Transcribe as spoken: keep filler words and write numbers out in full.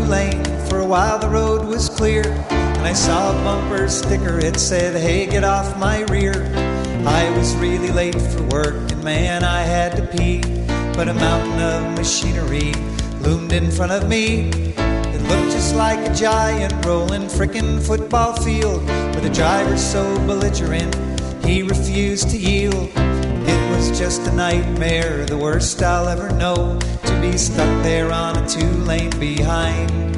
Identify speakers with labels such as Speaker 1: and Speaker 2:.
Speaker 1: lane. For a while the road was clear, and I saw a bumper sticker. It said, hey, get off my rear. I was really late for work, and man, I had to pee. But a mountain of machinery loomed in front of me. It looked just like a giant rolling frickin' football field, with a driver so belligerent he refused to yield. It was just a nightmare, the worst I'll ever know, to be stuck there on a two-lane behind.